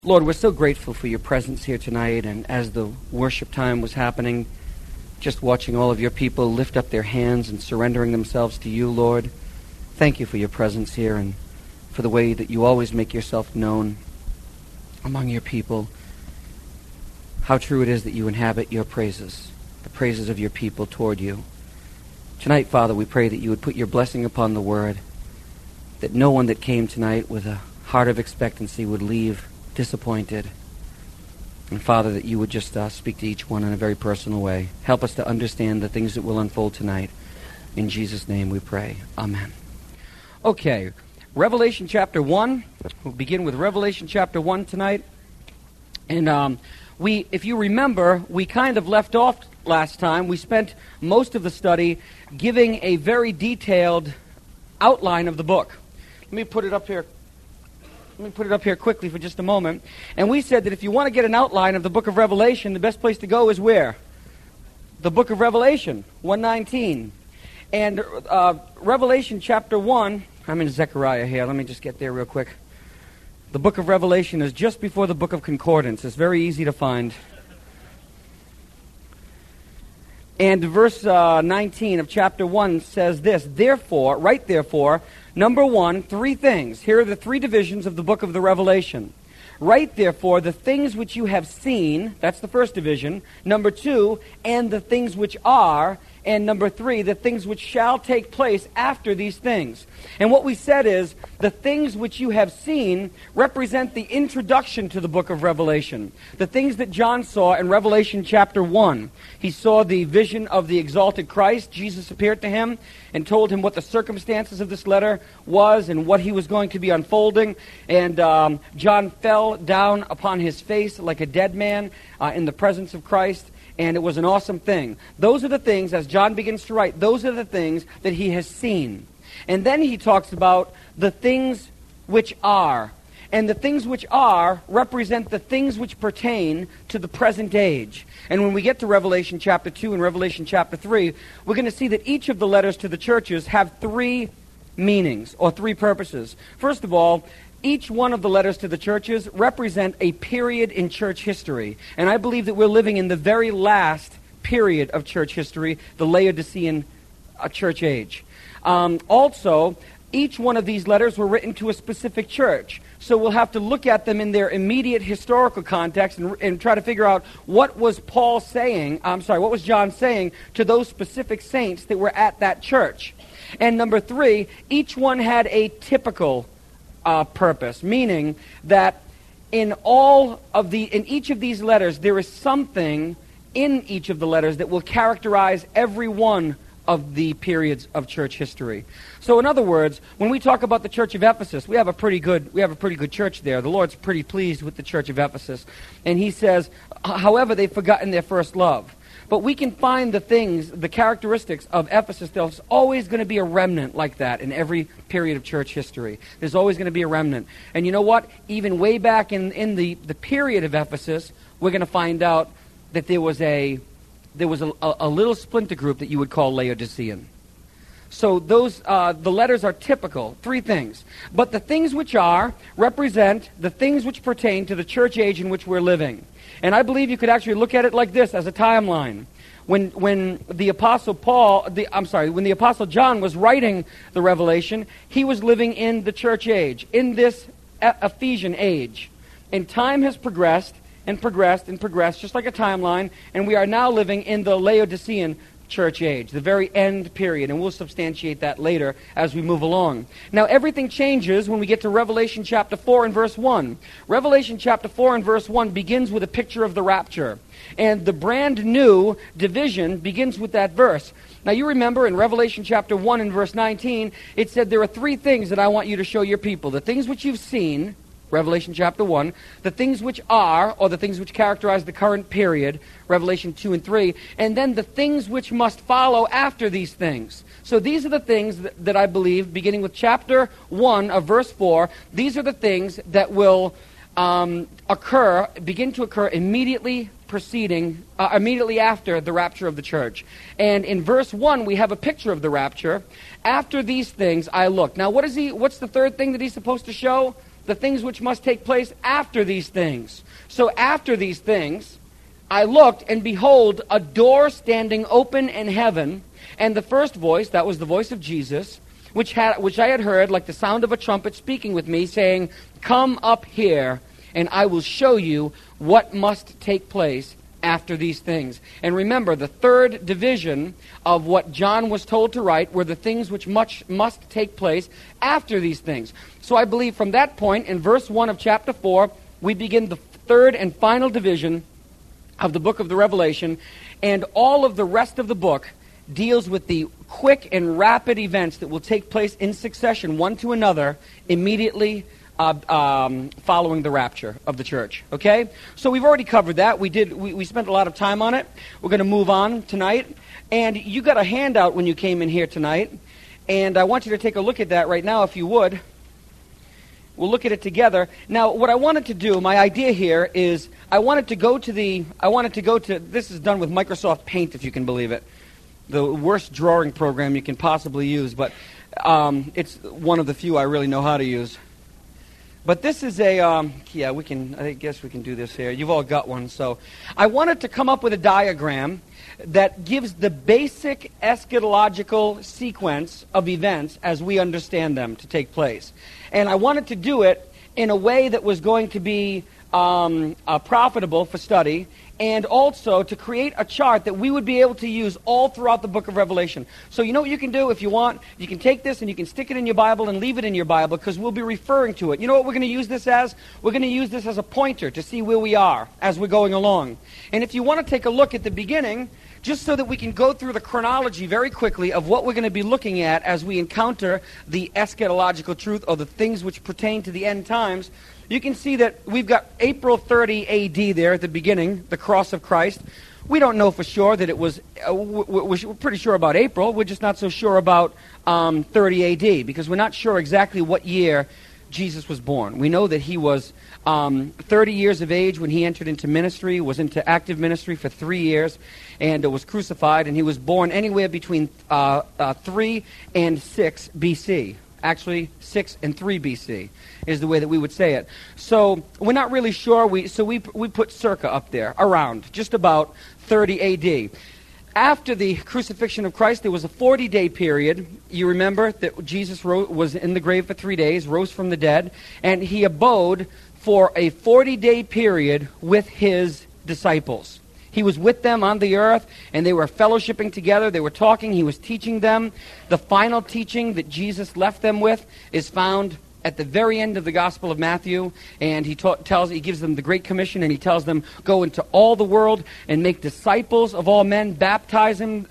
Lord, we're so grateful for your presence here tonight, and as the worship time was happening, just watching all of your people lift up their hands and surrendering themselves to you, Lord. Thank you for your presence here and for the way that you always make yourself known among your people. How true it is that you inhabit your praises, the praises of your people toward you. Tonight, Father, we pray that you would put your blessing upon the word, that no one that came tonight with a heart of expectancy would leave disappointed. And Father, that you would just speak to each one in a very personal way. Help us to understand the things that will unfold tonight. In Jesus' name we pray. Amen. Okay, Revelation chapter 1. We'll begin with Revelation chapter 1 tonight. And if you remember, we kind of left off last time. We spent most of the study giving a very detailed outline of the book. Let me put it up here quickly for just a moment. And we said that if you want to get an outline of the book of Revelation, the best place to go is where? The book of Revelation, 119. And Revelation chapter 1, I'm in Zechariah here. Let me just get there real quick. The book of Revelation is just before the book of Concordance. It's very easy to find. And verse 19 of chapter 1 says this, Therefore, number 1, three things. Here are the three divisions of the book of the Revelation. Write, therefore, the things which you have seen. That's the first division. Number 2, and the things which are. And number 3, the things which shall take place after these things. And what we said is, the things which you have seen represent the introduction to the book of Revelation. The things that John saw in Revelation chapter 1. He saw the vision of the exalted Christ. Jesus appeared to him and told him what the circumstances of this letter was and what he was going to be unfolding. And John fell down upon his face like a dead man in the presence of Christ. And it was an awesome thing. Those are the things, as John begins to write, those are the things that he has seen. And then he talks about the things which are. And the things which are represent the things which pertain to the present age. And when we get to Revelation chapter 2 and Revelation chapter 3, we're going to see that each of the letters to the churches have three meanings or three purposes. First of all, each one of the letters to the churches represent a period in church history. And I believe that we're living in the very last period of church history, the Laodicean church age. Also, each one of these letters were written to a specific church. So we'll have to look at them in their immediate historical context and try to figure out what was what was John saying to those specific saints that were at that church. And number 3, each one had a typical purpose, meaning that in each of these letters, there is something in each of the letters that will characterize every one of the periods of church history. So in other words, when we talk about the church of Ephesus, we have a pretty good church there. The Lord's pretty pleased with the church of Ephesus. And he says, however, they've forgotten their first love. But we can find the characteristics of Ephesus. There's always going to be a remnant like that in every period of church history. There's always going to be a remnant. And you know what? Even way back in the period of Ephesus, we're going to find out that there was a little splinter group that you would call Laodicean. So the letters are typical, three things. But the things which are represent the things which pertain to the church age in which we're living. And I believe you could actually look at it like this as a timeline. When the Apostle John was writing the Revelation, he was living in the church age, in this Ephesian age. And time has progressed and progressed and progressed, just like a timeline, and we are now living in the Laodicean church age, the very end period, and we'll substantiate that later as we move along. Now, everything changes when we get to Revelation chapter 4 and verse 1. Revelation chapter 4 and verse 1 begins with a picture of the rapture, and the brand new division begins with that verse. Now, you remember in Revelation chapter 1 and verse 19, it said there are three things that I want you to show your people. The things which you've seen, Revelation chapter 1, the things which are, or the things which characterize the current period, Revelation 2 and 3, and then the things which must follow after these things. So these are the things that I believe, beginning with chapter 1 of verse 4, these are the things that will begin to occur immediately after the rapture of the church. And in verse 1, we have a picture of the rapture. After these things I looked. Now, what's the third thing that he's supposed to show? the things which must take place after these things. So after these things, I looked, and behold, a door standing open in heaven, and the first voice, that was the voice of Jesus, which I had heard like the sound of a trumpet speaking with me, saying, "Come up here, and I will show you what must take place after these things." And remember, the third division of what John was told to write were the things which must take place after these things. So I believe from that point, in verse 1 of chapter 4, we begin the third and final division of the book of the Revelation, and all of the rest of the book deals with the quick and rapid events that will take place in succession, one to another, immediately following the rapture of the church. Okay? So we've already covered that. We spent a lot of time on it. We're going to move on tonight. And you got a handout when you came in here tonight. And I want you to take a look at that right now, if you would. We'll look at it together. Now, what I wanted to do, my idea here is, I wanted to go to, this is done with Microsoft Paint, if you can believe it. The worst drawing program you can possibly use, but it's one of the few I really know how to use. But this is I guess we can do this here. You've all got one. So I wanted to come up with a diagram that gives the basic eschatological sequence of events as we understand them to take place. And I wanted to do it in a way that was going to be profitable for study, and also to create a chart that we would be able to use all throughout the book of Revelation. So you know what you can do if you want? You can take this and you can stick it in your Bible and leave it in your Bible, because we'll be referring to it. You know what we're going to use this as? We're going to use this as a pointer to see where we are as we're going along. And if you want to take a look at the beginning, just so that we can go through the chronology very quickly of what we're going to be looking at as we encounter the eschatological truth, or the things which pertain to the end times, you can see that we've got April 30 A.D. there at the beginning, the cross of Christ. We don't know for sure that it was, we're pretty sure about April, we're just not so sure about 30 A.D., because we're not sure exactly what year Jesus was born. We know that he was 30 years of age when he entered into ministry, was into active ministry for 3 years, and was crucified, and he was born anywhere between 3 and 6 B.C., actually 6 and 3 B.C. is the way that we would say it. So we're not really sure. We put circa up there, around, just about 30 A.D. After the crucifixion of Christ, there was a 40-day period. You remember that Jesus was in the grave for 3 days, rose from the dead, and he abode for a 40-day period with his disciples. He was with them on the earth, and they were fellowshipping together. They were talking. He was teaching them. The final teaching that Jesus left them with is found at the very end of the Gospel of Matthew, and he gives them the Great Commission, and he tells them, go into all the world and make disciples of all men, baptize them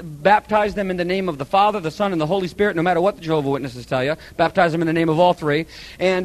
in the name of the Father, the Son, and the Holy Spirit, no matter what the Jehovah's Witnesses tell you. Baptize them in the name of all three, and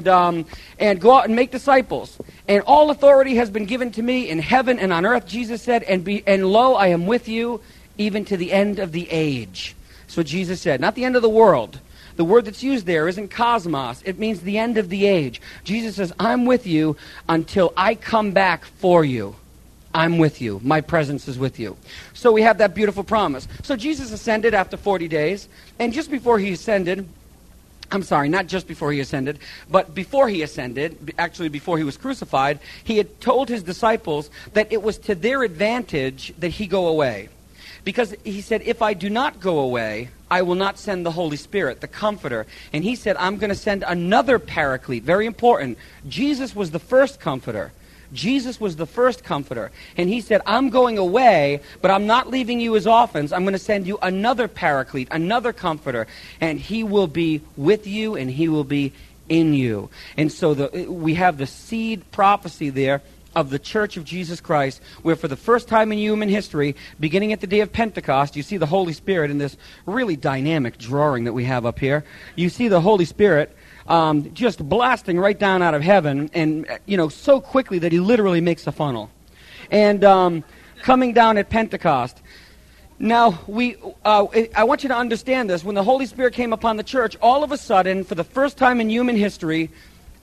go out and make disciples. And all authority has been given to me in heaven and on earth, Jesus said, and lo, I am with you even to the end of the age. That's what Jesus said, not the end of the world. The word that's used there isn't cosmos. It means the end of the age. Jesus says, I'm with you until I come back for you. I'm with you. My presence is with you. So we have that beautiful promise. So Jesus ascended after 40 days. And just before he ascended, I'm sorry, not just before he ascended, but before he ascended, actually before he was crucified, he had told his disciples that it was to their advantage that he go away. Because he said, if I do not go away, I will not send the Holy Spirit, the Comforter. And he said, I'm going to send another Paraclete. Very important. Jesus was the first Comforter. Jesus was the first Comforter. And he said, I'm going away, but I'm not leaving you as orphans. I'm going to send you another Paraclete, another Comforter. And he will be with you, and he will be in you. And so we have the seed prophecy there of the Church of Jesus Christ, where for the first time in human history, beginning at the day of Pentecost, you see the Holy Spirit in this really dynamic drawing that we have up here. You see the Holy Spirit just blasting right down out of heaven, and so quickly that he literally makes a funnel. And coming down at Pentecost. Now, I want you to understand this. When the Holy Spirit came upon the church, all of a sudden, for the first time in human history,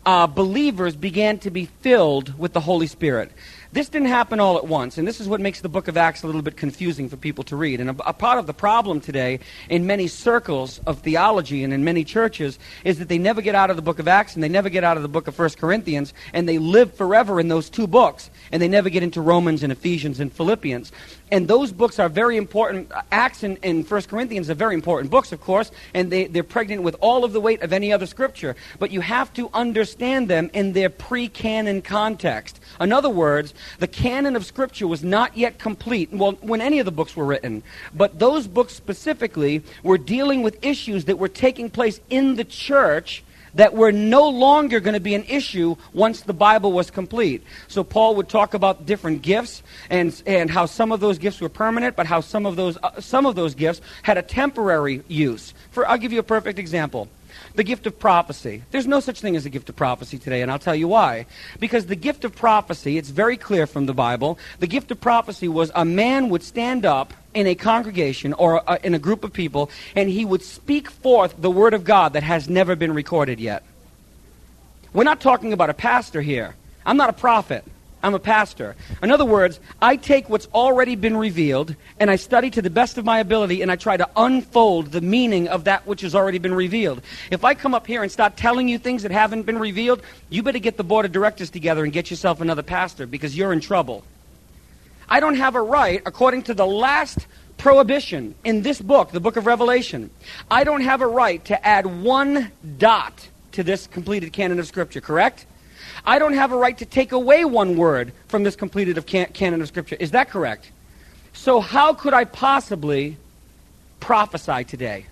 believers began to be filled with the Holy Spirit. This didn't happen all at once, and this is what makes the book of Acts a little bit confusing for people to read. And a part of the problem today in many circles of theology and in many churches is that they never get out of the book of Acts and they never get out of the book of 1 Corinthians, and they live forever in those two books, and they never get into Romans and Ephesians and Philippians. And those books are very important. Acts and 1 Corinthians are very important books, of course, and they're pregnant with all of the weight of any other scripture. But you have to understand them in their pre-canon context. In other words, the canon of Scripture was not yet complete, well, when any of the books were written. But those books specifically were dealing with issues that were taking place in the church that were no longer going to be an issue once the Bible was complete. So Paul would talk about different gifts and how some of those gifts were permanent, but how some of those gifts had a temporary use. I'll give you a perfect example. The gift of prophecy. There's no such thing as a gift of prophecy today, and I'll tell you why. Because the gift of prophecy, it's very clear from the Bible, the gift of prophecy was a man would stand up in a congregation or in a group of people, and he would speak forth the word of God that has never been recorded yet. We're not talking about a pastor here. I'm not a prophet. I'm a pastor. In other words, I take what's already been revealed, and I study to the best of my ability, and I try to unfold the meaning of that which has already been revealed. If I come up here and start telling you things that haven't been revealed, you better get the board of directors together and get yourself another pastor, because you're in trouble. I don't have a right, according to the last prohibition in this book, the book of Revelation, I don't have a right to add one dot to this completed canon of Scripture, correct? I don't have a right to take away one word from this completed canon of Scripture. Is that correct? So how could I possibly prophesy today?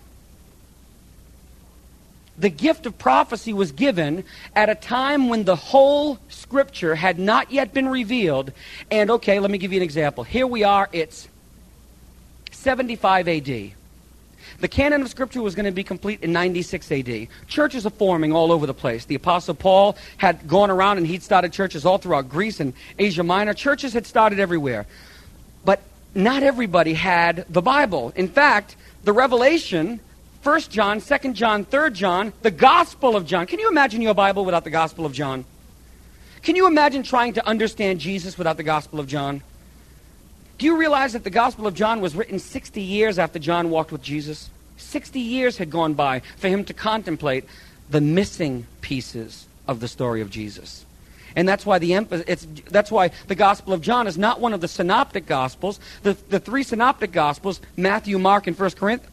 The gift of prophecy was given at a time when the whole Scripture had not yet been revealed. And okay, let me give you an example. Here we are, it's 75 A.D. The canon of Scripture was going to be complete in 96 A.D. Churches are forming all over the place. The Apostle Paul had gone around and he'd started churches all throughout Greece and Asia Minor. Churches had started everywhere. But not everybody had the Bible. In fact, the Revelation, 1 John, 2 John, 3 John, the Gospel of John. Can you imagine your Bible without the Gospel of John? Can you imagine trying to understand Jesus without the Gospel of John? Do you realize that the Gospel of John was written 60 years after John walked with Jesus? 60 years had gone by for him to contemplate the missing pieces of the story of Jesus. And that's why that's why the Gospel of John is not one of the synoptic Gospels. The three synoptic Gospels, Matthew, Mark, and 1 Corinthians.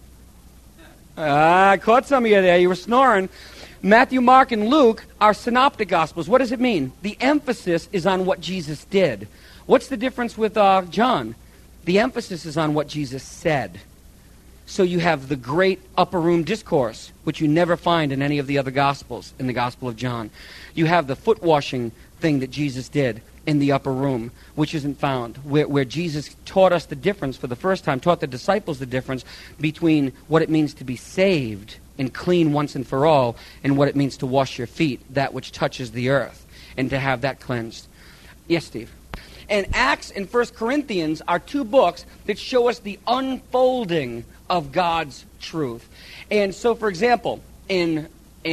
I caught some of you there. You were snoring. Matthew, Mark, and Luke are synoptic Gospels. What does it mean? The emphasis is on what Jesus did. What's the difference with John? The emphasis is on what Jesus said. So you have the great upper room discourse, which you never find in any of the other Gospels, in the Gospel of John. You have the foot washing thing that Jesus did in the upper room, which isn't found, where Jesus taught us the difference for the first time, taught the disciples the difference between what it means to be saved and clean once and for all, and what it means to wash your feet, that which touches the earth, and to have that cleansed. Yes, Steve? And Acts and 1 Corinthians are two books that show us the unfolding of God's truth. And so, for example, in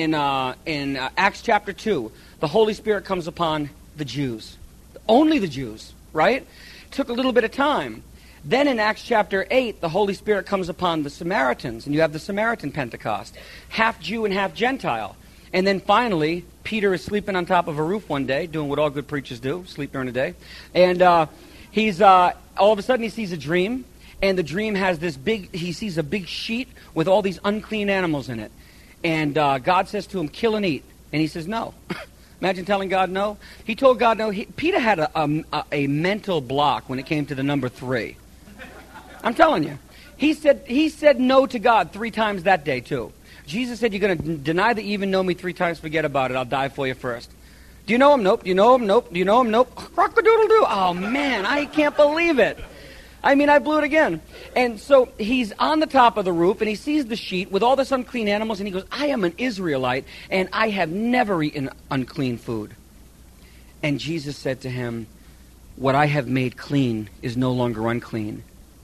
Acts chapter 2, the Holy Spirit comes upon the Jews. Only the Jews, right? Took a little bit of time. Then in Acts chapter 8, the Holy Spirit comes upon the Samaritans, and you have the Samaritan Pentecost, half Jew and half Gentile. And then finally, Peter is sleeping on top of a roof one day, doing what all good preachers do, sleep during the day. And he's all of a sudden he sees a dream, and the dream has he sees a big sheet with all these unclean animals in it. And God says to him, kill and eat. And he says, no. Imagine telling God no. He told God no. Peter had a mental block when it came to the number 3. I'm telling you. He said no to God 3 times that day, too. Jesus said, you're going to deny that you even know me 3 times, forget about it. I'll die for you first. Do you know him? Nope. Do you know him? Nope. Do you know him? Nope. Rock-a-doodle-doo. Oh, man, I can't believe it. I mean, I blew it again. And so he's on the top of the roof, and he sees the sheet with all this unclean animals, and he goes, I am an Israelite, and I have never eaten unclean food. And Jesus said to him, what I have made clean is no longer unclean.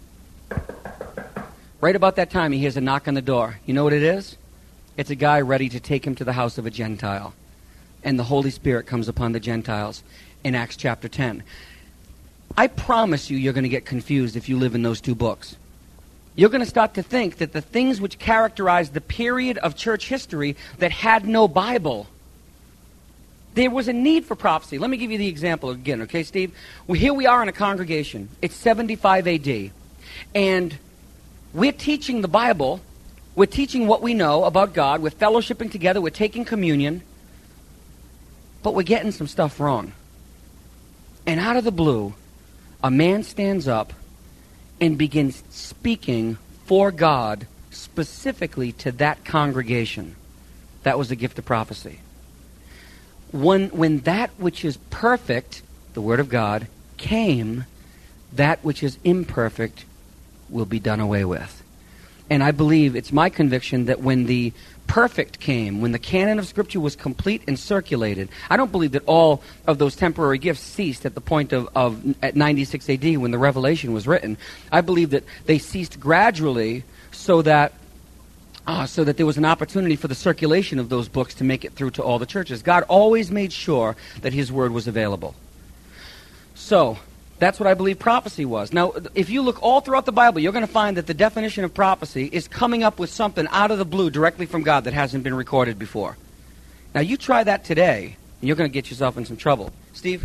Right about that time, he hears a knock on the door. You know what it is? It's a guy ready to take him to the house of a Gentile. and the Holy Spirit comes upon the Gentiles in Acts chapter 10. I promise you, you're going to get confused if you live in those two books. You're going to start to think that the things which characterize the period of church history that had no Bible, there was a need for prophecy. Let me give you the example again, okay, Steve? Well, here we are in a congregation. It's 75 A.D., and we're teaching the Bible. We're teaching what we know about God. We're fellowshipping together. We're taking communion. But we're getting some stuff wrong. And out of the blue, a man stands up and begins speaking for God specifically to that congregation. That was the gift of prophecy. When that which is perfect, the Word of God, came, that which is imperfect will be done away with. And I believe, it's my conviction, that when the perfect came, when the canon of Scripture was complete and circulated, I don't believe that all of those temporary gifts ceased at the point at 96 AD when the Revelation was written. I believe that they ceased gradually so that there was an opportunity for the circulation of those books to make it through to all the churches. God always made sure that His Word was available. So, that's what I believe prophecy was. Now, if you look all throughout the Bible, you're going to find that the definition of prophecy is coming up with something out of the blue directly from God that hasn't been recorded before. Now, you try that today, and you're going to get yourself in some trouble. Steve?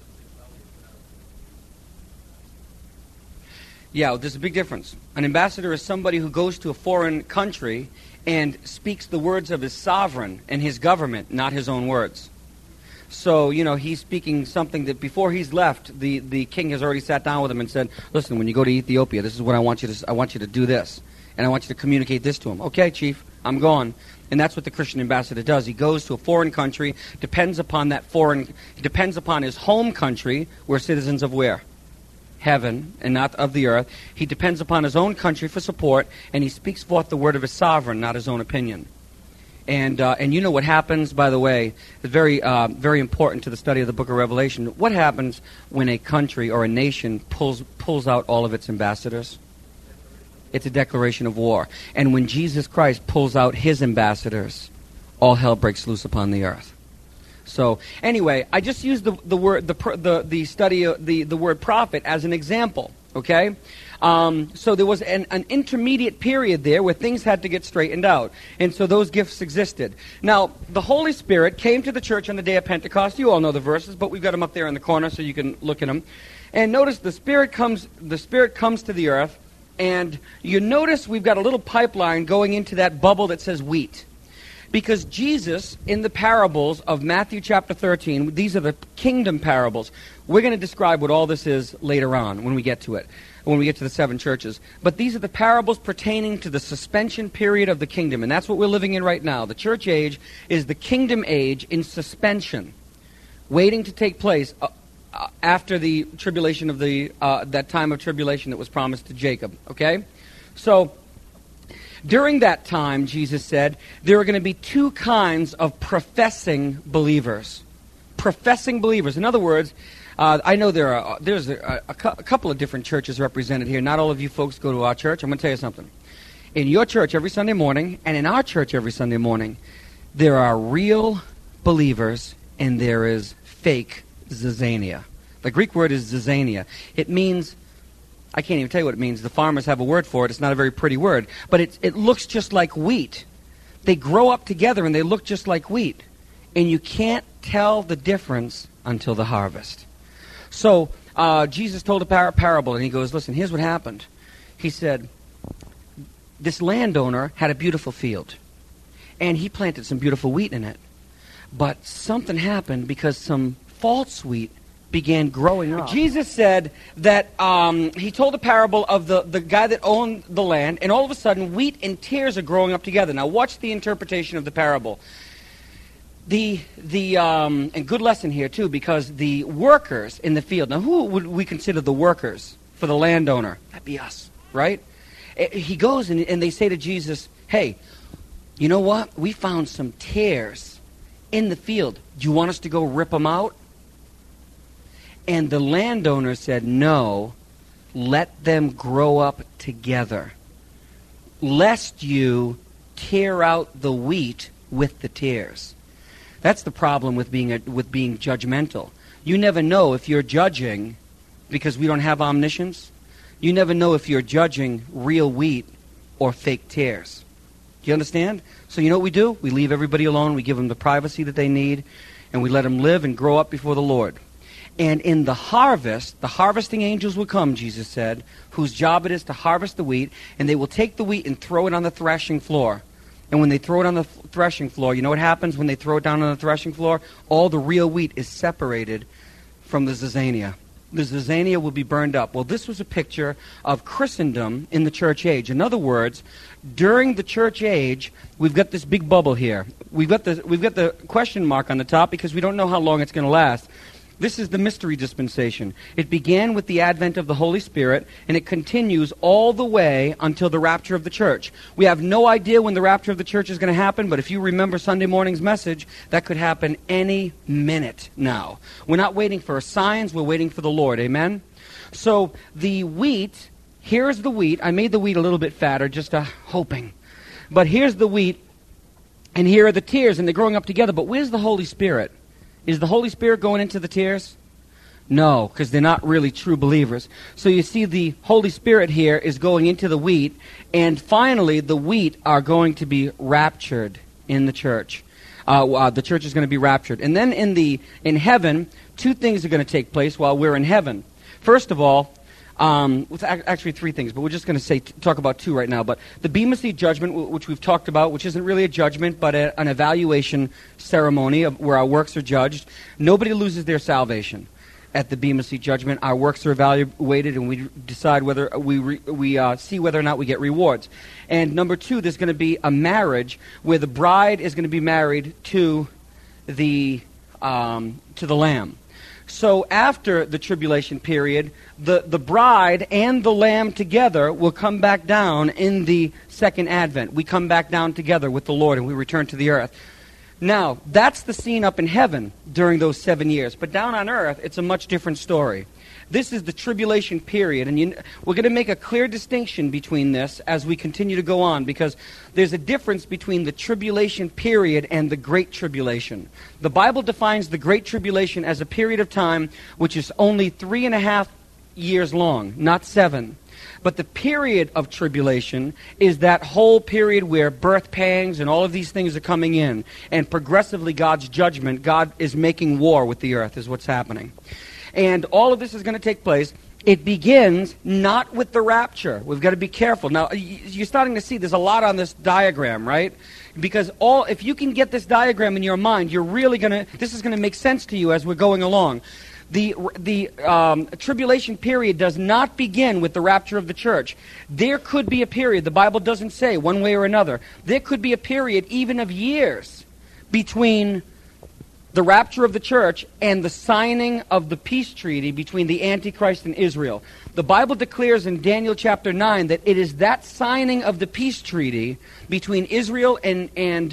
Yeah, there's a big difference. An ambassador is somebody who goes to a foreign country and speaks the words of his sovereign and his government, not his own words. So, he's speaking something that before he's left, the king has already sat down with him and said, listen, when you go to Ethiopia, this is what I want you to do this. And I want you to communicate this to him. Okay, chief, I'm gone. And that's what the Christian ambassador does. He goes to a foreign country, depends upon his home country. We're citizens of where? Heaven, and not of the earth. He depends upon his own country for support, and he speaks forth the word of his sovereign, not his own opinion. And you know what happens, by the way, is very important to the study of the book of Revelation. What happens when a country or a nation pulls out all of its ambassadors? It's a declaration of war. And when Jesus Christ pulls out His ambassadors, all hell breaks loose upon the earth. So anyway, I just used the word the study of the word prophet as an example. Okay. So there was an intermediate period there where things had to get straightened out. And so those gifts existed. Now, the Holy Spirit came to the church on the day of Pentecost. You all know the verses, but we've got them up there in the corner so you can look at them. And notice the Spirit comes to the earth, and you notice we've got a little pipeline going into that bubble that says wheat. Because Jesus, in the parables of Matthew chapter 13, these are the kingdom parables. We're going to describe what all this is later on when we get to it, when we get to the 7 churches. But these are the parables pertaining to the suspension period of the kingdom, and that's what we're living in right now. The church age is the kingdom age in suspension, waiting to take place after the tribulation of that time of tribulation that was promised to Jacob. Okay? So, during that time, Jesus said, there are going to be 2 kinds of professing believers. Professing believers. In other words, I know there's a couple of different churches represented here. Not all of you folks go to our church. I'm going to tell you something. In your church every Sunday morning, and in our church every Sunday morning, there are real believers and there is fake zizania. The Greek word is zizania. It means, I can't even tell you what it means. The farmers have a word for it. It's not a very pretty word. But it looks just like wheat. They grow up together and they look just like wheat. And you can't tell the difference until the harvest. So Jesus told a parable, and he goes, listen, here's what happened. He said, this landowner had a beautiful field, and he planted some beautiful wheat in it. But something happened because some false wheat began growing up. Jesus said that he told a parable of the guy that owned the land, and all of a sudden wheat and tares are growing up together. Now watch the interpretation of the parable. And good lesson here too, because the workers in the field. Now, who would we consider the workers for the landowner? That'd be us, right? He goes and they say to Jesus, "Hey, you know what? We found some tares in the field. Do you want us to go rip them out?" And the landowner said, "No, let them grow up together, lest you tear out the wheat with the tares." That's the problem with being judgmental. You never know if you're judging because we don't have omniscience. You never know if you're judging real wheat or fake tares. Do you understand? So you know what we do? We leave everybody alone. We give them the privacy that they need, and we let them live and grow up before the Lord. And in the harvest, the harvesting angels will come, Jesus said, whose job it is to harvest the wheat, and they will take the wheat and throw it on the threshing floor. And when they throw it on the threshing floor, you know what happens when they throw it down on the threshing floor? All the real wheat is separated from the zizania. The zizania will be burned up. Well, this was a picture of Christendom in the church age. In other words, during the church age, we've got this big bubble here. We've got the question mark on the top because we don't know how long it's going to last. This is the mystery dispensation. It began with the advent of the Holy Spirit, and it continues all the way until the rapture of the church. We have no idea when the rapture of the church is going to happen, but if you remember Sunday morning's message, that could happen any minute now. We're not waiting for signs, we're waiting for the Lord. Amen? So the wheat, here's the wheat. I made the wheat a little bit fatter, just hoping. But here's the wheat, and here are the tares, and they're growing up together. But where's the Holy Spirit? Is the Holy Spirit going into the tares? No, because they're not really true believers. So you see the Holy Spirit here is going into the wheat, and finally the wheat are going to be raptured in the church. The church is going to be raptured. And then in heaven, two things are going to take place while we're in heaven. First of all, actually three things, but we're just going to talk about two right now. But the Bema Seat judgment, which we've talked about, which isn't really a judgment, but an evaluation ceremony where our works are judged. Nobody loses their salvation at the Bema Seat judgment. Our works are evaluated, and we decide whether we see whether or not we get rewards. And number two, there's going to be a marriage where the bride is going to be married to the Lamb. So after the tribulation period, the bride and the Lamb together will come back down in the second advent. We come back down together with the Lord and we return to the earth. Now, that's the scene up in heaven during those 7 years. But down on earth, it's a much different story. This is the tribulation period, and we're going to make a clear distinction between this as we continue to go on, because there's a difference between the tribulation period and the Great Tribulation. The Bible defines the Great Tribulation as a period of time which is only 3.5 years long, not 7. But the period of tribulation is that whole period where birth pangs and all of these things are coming in, and progressively God's judgment, God is making war with the earth, is what's happening. And all of this is going to take place. It begins not with the rapture. We've got to be careful. Now, you're starting to see there's a lot on this diagram, right? Because if you can get this diagram in your mind, this is going to make sense to you as we're going along. The tribulation period does not begin with the rapture of the church. There could be a period, the Bible doesn't say one way or another, there could be a period even of years between the rapture of the church and the signing of the peace treaty between the Antichrist and Israel. The Bible declares in Daniel chapter 9 that it is that signing of the peace treaty between Israel and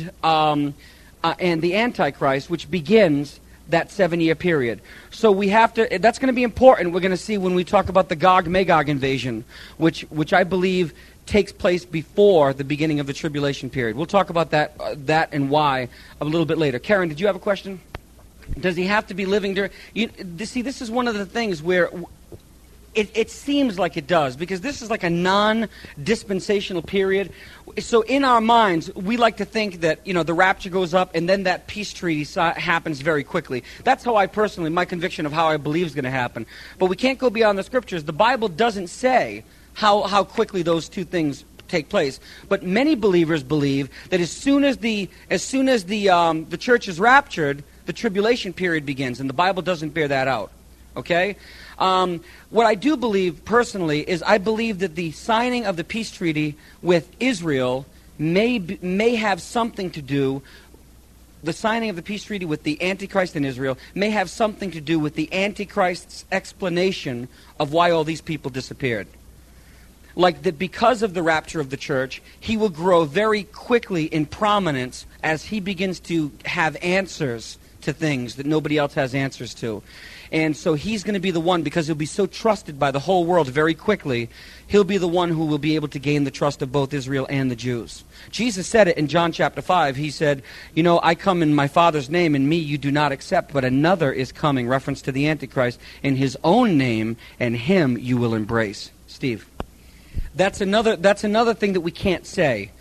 the Antichrist which begins that 7-year period. So that's going to be important. We're going to see when we talk about the Gog-Magog invasion, which I believe takes place before the beginning of the tribulation period. We'll talk about that and why a little bit later. Karen, did you have a question? Does he have to be living during... See, this is one of the things where it seems like it does, because this is like a non-dispensational period. So in our minds, we like to think that, the rapture goes up and then that peace treaty happens very quickly. That's how my conviction of how I believe is going to happen. But we can't go beyond the Scriptures. The Bible doesn't say how quickly those two things take place. But many believers believe that as soon as the church is raptured, the tribulation period begins, and the Bible doesn't bear that out. Okay? What I do believe personally is I believe that the signing of the peace treaty with Israel may have something to do. The signing of the peace treaty with the Antichrist and Israel may have something to do with the Antichrist's explanation of why all these people disappeared. Like that because of the rapture of the church, he will grow very quickly in prominence as he begins to have answers to to things that nobody else has answers to. And so he's going to be the one, because he'll be so trusted by the whole world very quickly, he'll be the one who will be able to gain the trust of both Israel and the Jews. Jesus said it in John chapter 5. He said, I come in my Father's name, and me you do not accept, but another is coming, reference to the Antichrist, in his own name, and him you will embrace. Steve. That's another thing that we can't say.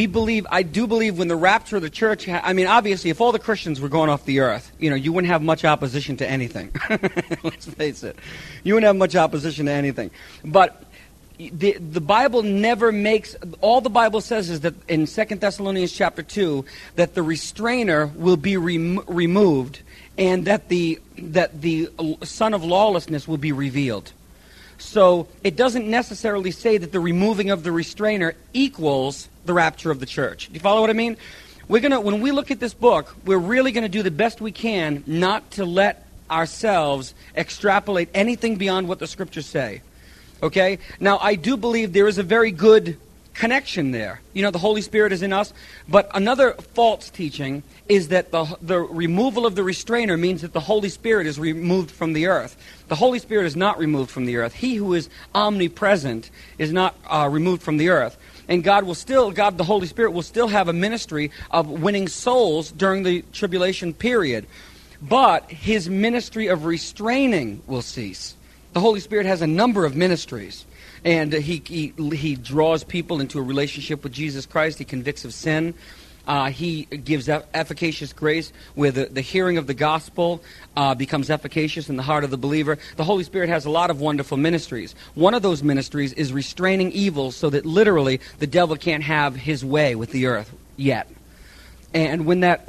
I do believe when the rapture of the church, obviously, if all the Christians were going off the earth, you wouldn't have much opposition to anything. Let's face it. You wouldn't have much opposition to anything. But the Bible never makes, all the Bible says is that in 2 Thessalonians chapter 2, that the restrainer will be removed, and that the son of lawlessness will be revealed. So it doesn't necessarily say that the removing of the restrainer equals the rapture of the church. Do you follow what I mean? When we look at this book, we're really going to do the best we can not to let ourselves extrapolate anything beyond what the Scriptures say. Okay? Now, I do believe there is a very good connection there. The Holy Spirit is in us. But another false teaching is that the removal of the restrainer means that the Holy Spirit is removed from the earth. The Holy Spirit is not removed from the earth. He who is omnipresent is not removed from the earth. And God, the Holy Spirit, will still have a ministry of winning souls during the tribulation period. But his ministry of restraining will cease. The Holy Spirit has a number of ministries. And he draws people into a relationship with Jesus Christ. He convicts of sin. He gives efficacious grace where the hearing of the gospel becomes efficacious in the heart of the believer. The Holy Spirit has a lot of wonderful ministries. One of those ministries is restraining evil so that literally the devil can't have his way with the earth yet. And when that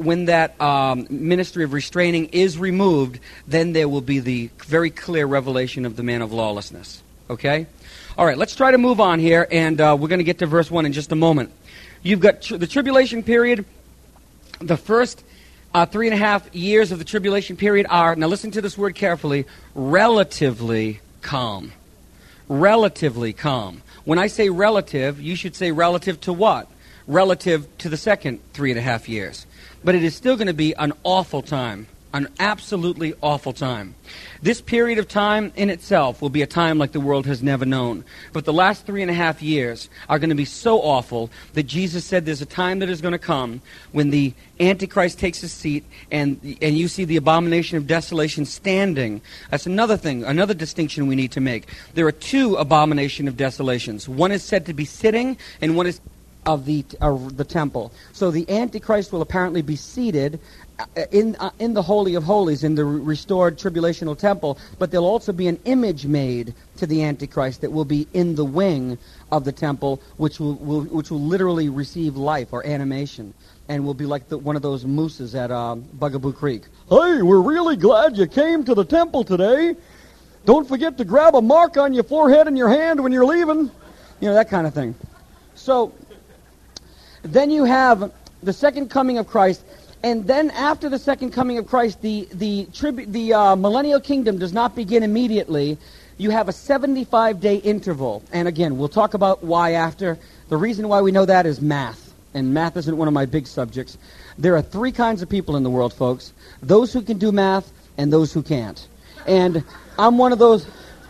ministry of restraining is removed, then there will be the very clear revelation of the man of lawlessness. Okay? All right, let's try to move on here, and we're going to get to verse 1 in just a moment. You've got the tribulation period. The first 3.5 years of the tribulation period are, now listen to this word carefully, relatively calm. Relatively calm. When I say relative, you should say relative to what? Relative to the second 3.5 years. But it is still going to be an awful time. An absolutely awful time. This period of time in itself will be a time like the world has never known. But the last 3.5 years are going to be so awful that Jesus said there's a time that is going to come when the Antichrist takes his seat and you see the abomination of desolation standing. That's another thing, another distinction we need to make. There are two abomination of desolations. One is said to be sitting, and one is of the temple. So the Antichrist will apparently be seated in the Holy of Holies, in the restored tribulational temple, but there'll also be an image made to the Antichrist that will be in the wing of the temple, which will literally receive life or animation, and will be like one of those mooses at Bugaboo Creek. Hey, we're really glad you came to the temple today. Don't forget to grab a mark on your forehead and your hand when you're leaving. That kind of thing. So then you have the second coming of Christ. And then after the second coming of Christ, the millennial kingdom does not begin immediately. You have a 75-day interval. And again, we'll talk about why after. The reason why we know that is math. And math isn't one of my big subjects. There are three kinds of people in the world, folks. Those who can do math and those who can't. And I'm one of those.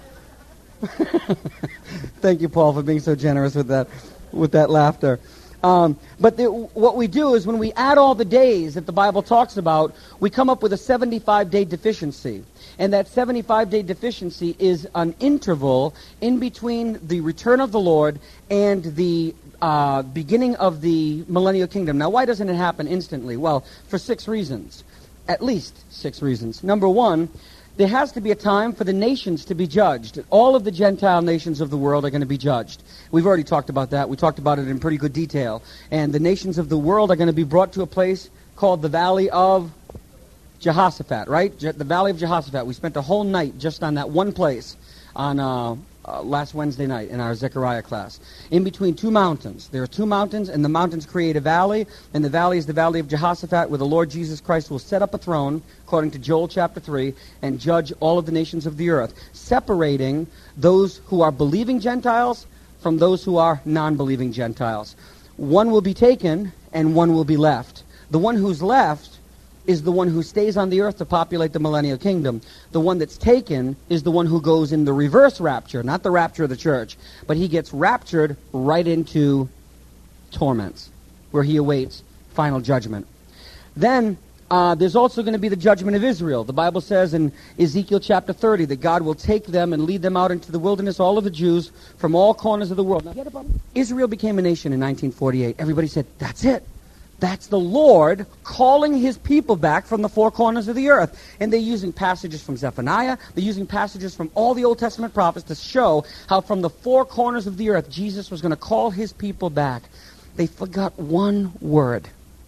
Thank you, Paul, for being so generous with that laughter. But what we do is when we add all the days that the Bible talks about, we come up with a 75-day deficiency. And that 75-day deficiency is an interval in between the return of the Lord and the beginning of the millennial kingdom. Now, why doesn't it happen instantly? Well, for 6 reasons. At least 6 reasons. Number one, there has to be a time for the nations to be judged. All of the Gentile nations of the world are going to be judged. We've already talked about that. We talked about it in pretty good detail. And the nations of the world are going to be brought to a place called the Valley of Jehoshaphat, right? The Valley of Jehoshaphat. We spent a whole night just on that one place on last Wednesday night in our Zechariah class. In between 2 mountains. There are 2 mountains, and the mountains create a valley, and the valley is the Valley of Jehoshaphat, where the Lord Jesus Christ will set up a throne, according to Joel chapter 3, and judge all of the nations of the earth, separating those who are believing Gentiles from those who are non-believing Gentiles. One will be taken, and one will be left. The one who's left is the one who stays on the earth to populate the millennial kingdom. The one that's taken is the one who goes in the reverse rapture, not the rapture of the church, but he gets raptured right into torments, where he awaits final judgment. Then there's also going to be the judgment of Israel. The Bible says in Ezekiel chapter 30 that God will take them and lead them out into the wilderness, all of the Jews from all corners of the world. Now, get about it. Israel became a nation in 1948. Everybody said, that's it. That's the Lord calling his people back from the four corners of the earth. And they're using passages from Zephaniah. They're using passages from all the Old Testament prophets to show how from the four corners of the earth Jesus was going to call his people back. They forgot one word.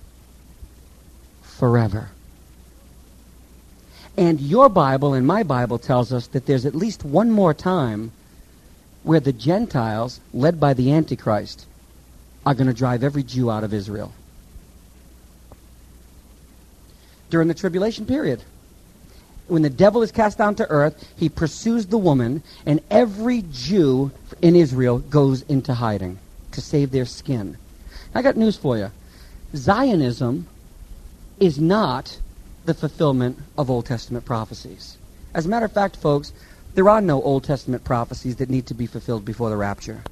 Forever. And your Bible and my Bible tells us that there's at least one more time where the Gentiles, led by the Antichrist, are going to drive every Jew out of Israel. During the tribulation period. When the devil is cast down to earth, he pursues the woman, and every Jew in Israel goes into hiding to save their skin. I got news for you. Zionism is not the fulfillment of Old Testament prophecies. As a matter of fact, folks, there are no Old Testament prophecies that need to be fulfilled before the rapture.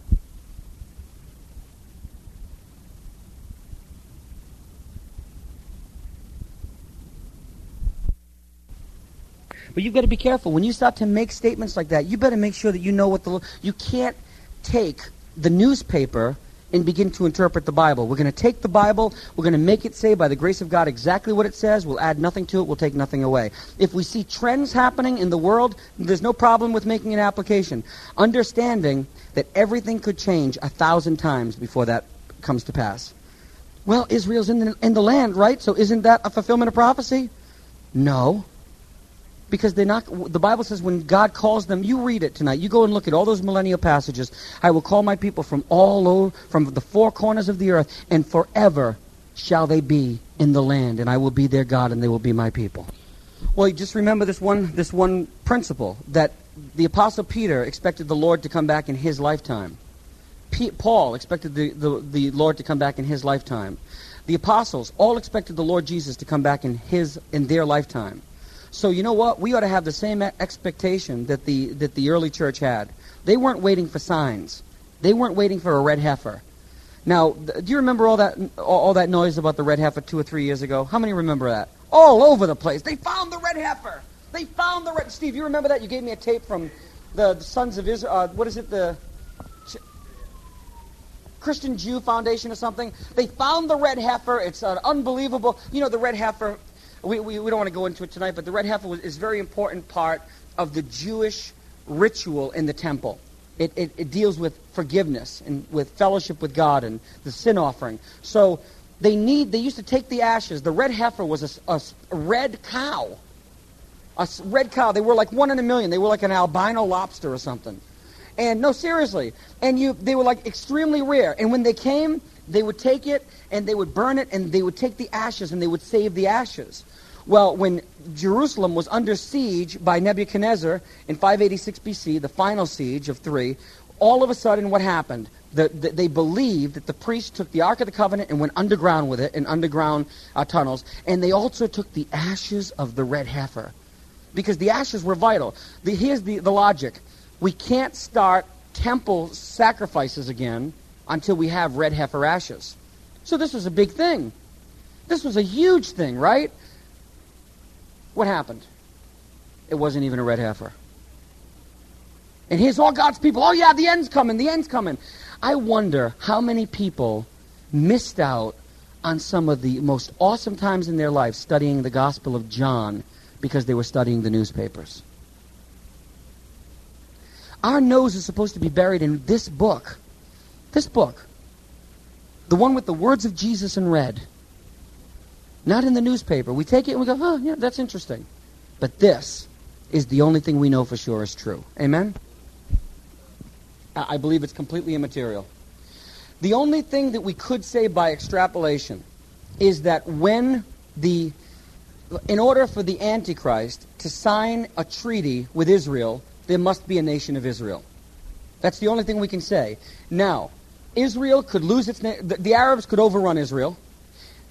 But you've got to be careful. When you start to make statements like that, you better make sure that you know what you can't take the newspaper and begin to interpret the Bible. We're going to take the Bible, we're going to make it say by the grace of God exactly what it says, we'll add nothing to it, we'll take nothing away. If we see trends happening in the world, there's no problem with making an application. Understanding that everything could change 1,000 times before that comes to pass. Well, Israel's in the land, right? So isn't that a fulfillment of prophecy? No. Because they're not. The Bible says when God calls them, you read it tonight. You go and look at all those millennial passages. I will call my people from all over, from the four corners of the earth, and forever shall they be in the land, and I will be their God, and they will be my people. Well, you just remember this one principle, that the Apostle Peter expected the Lord to come back in his lifetime. Paul expected the Lord to come back in his lifetime. The apostles all expected the Lord Jesus to come back in their lifetime. So you know what? We ought to have the same expectation that the early church had. They weren't waiting for signs. They weren't waiting for a red heifer. Now, do you remember all that noise about the red heifer 2 or 3 years ago? How many remember that? All over the place. They found the red heifer. They found the red... Steve, you remember that? You gave me a tape from the Sons of Israel. What is it? The Christian Jew Foundation or something. They found the red heifer. It's an unbelievable... You know, the red heifer... We don't want to go into it tonight, but the red heifer is a very important part of the Jewish ritual in the temple. It deals with forgiveness and with fellowship with God and the sin offering. So they used to take the ashes. The red heifer was a red cow. A red cow. They were like 1 in a million. They were like an albino lobster or something. And no, seriously. And they were like extremely rare. And when they came, they would take it and they would burn it, and they would take the ashes and they would save the ashes. Well, when Jerusalem was under siege by Nebuchadnezzar in 586 BC, the final siege of 3, all of a sudden what happened? They believed that the priests took the Ark of the Covenant and went underground with it in underground tunnels, and they also took the ashes of the red heifer, because the ashes were vital. Here's the logic. We can't start temple sacrifices again until we have red heifer ashes. So this was a big thing. This was a huge thing, right? What happened? It wasn't even a red heifer. And here's all God's people. Oh yeah, the end's coming, the end's coming. I wonder how many people missed out on some of the most awesome times in their life studying the Gospel of John because they were studying the newspapers. Our nose is supposed to be buried in this book. This book. The one with the words of Jesus in red. Not in the newspaper. We take it and we go, oh, yeah, that's interesting. But this is the only thing we know for sure is true. Amen? I believe it's completely immaterial. The only thing that we could say by extrapolation is that in order for the Antichrist to sign a treaty with Israel, there must be a nation of Israel. That's the only thing we can say. Now, Israel could lose its name. The Arabs could overrun Israel.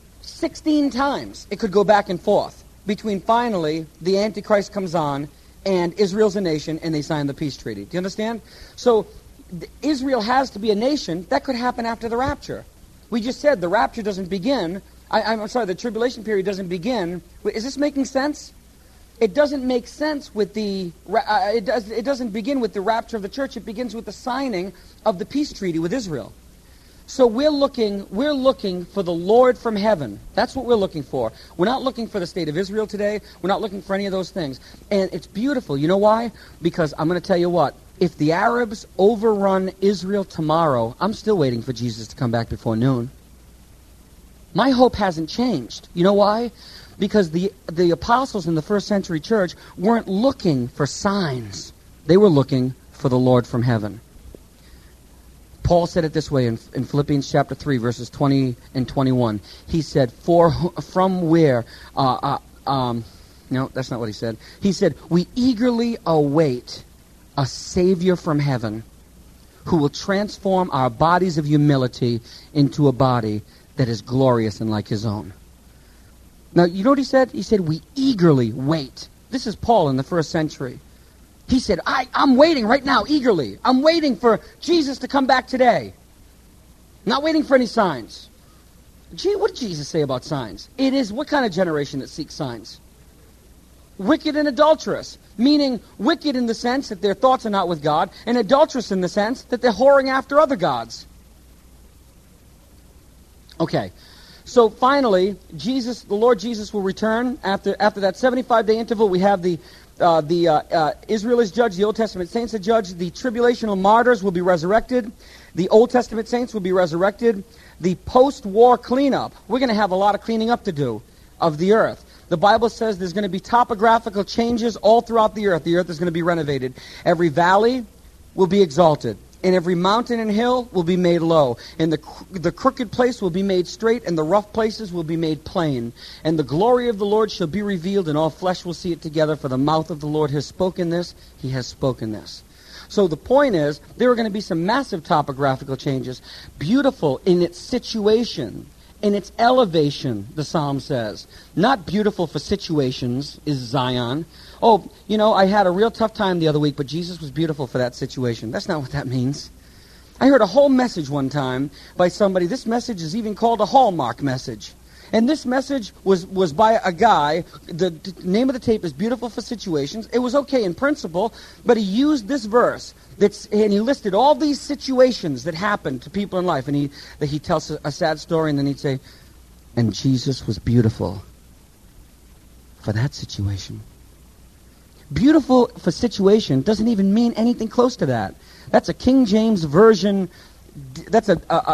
16 times it could go back and forth between finally the Antichrist comes on and Israel's a nation and they sign the peace treaty. Do you understand? So Israel has to be a nation. That could happen after the rapture. We just said the rapture doesn't begin. I'm sorry, the tribulation period doesn't begin. Is this making sense? It doesn't make sense with it doesn't begin with the rapture of the church. It begins with the signing of the peace treaty with Israel. So we're looking for the Lord from heaven. That's what we're looking for. We're not looking for the state of Israel today. We're not looking for any of those things. And it's beautiful. You know why? Because I'm going to tell you what. If the Arabs overrun Israel tomorrow, I'm still waiting for Jesus to come back before noon. My hope hasn't changed. You know why? Because the apostles in the first century church weren't looking for signs. They were looking for the Lord from heaven. Paul said it this way in Philippians chapter 3, verses 20 and 21. He said, from where... no, that's not what he said. He said, we eagerly await a Savior from heaven who will transform our bodies of humility into a body that is glorious and like his own. Now, you know what he said? He said, we eagerly wait. This is Paul in the first century. He said, I'm waiting right now, eagerly. I'm waiting for Jesus to come back today. Not waiting for any signs. Gee, what did Jesus say about signs? It is what kind of generation that seeks signs? Wicked and adulterous. Meaning wicked in the sense that their thoughts are not with God, and adulterous in the sense that they're whoring after other gods. Okay. So finally, the Lord Jesus will return after that 75-day interval. We have Israel is judged, the Old Testament saints are judged, the tribulational martyrs will be resurrected, the Old Testament saints will be resurrected, the post-war cleanup. We're going to have a lot of cleaning up to do of the earth. The Bible says there's going to be topographical changes all throughout the earth. The earth is going to be renovated. Every valley will be exalted. And every mountain and hill will be made low. And the crooked place will be made straight, and the rough places will be made plain. And the glory of the Lord shall be revealed, and all flesh will see it together, for the mouth of the Lord has spoken this, he has spoken this. So the point is, there are going to be some massive topographical changes. Beautiful in its situation, in its elevation, the psalm says. Not beautiful for situations is Zion. Oh, you know, I had a real tough time the other week, but Jesus was beautiful for that situation. That's not what that means. I heard a whole message one time by somebody. This message is even called a Hallmark message. And this message was by a guy. The name of the tape is Beautiful for Situations. It was okay in principle, but he used this verse. And he listed all these situations that happened to people in life. And he tells a sad story, and then he'd say, and Jesus was beautiful for that situation. Beautiful for situation doesn't even mean anything close to that. That's a King James version. That's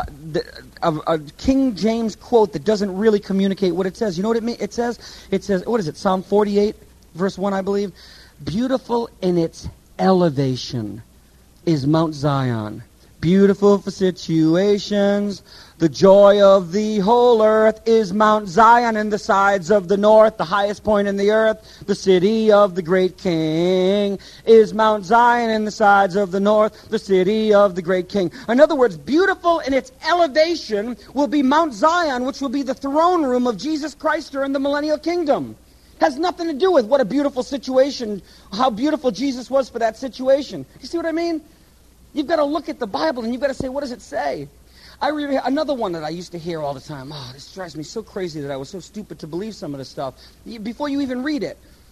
a King James quote that doesn't really communicate what it says. You know what it means? It says, what is it? Psalm 48, verse 1, I believe. Beautiful in its elevation is Mount Zion. Beautiful for situations. The joy of the whole earth is Mount Zion in the sides of the north, the highest point in the earth. The city of the great king is Mount Zion in the sides of the north, the city of the great king. In other words, beautiful in its elevation will be Mount Zion, which will be the throne room of Jesus Christ during the millennial kingdom. Has nothing to do with what a beautiful situation, how beautiful Jesus was for that situation. You see what I mean? You've got to look at the Bible and you've got to say, what does it say? Another one that I used to hear all the time. Oh, this drives me so crazy that I was so stupid to believe some of this stuff. Before you even read it.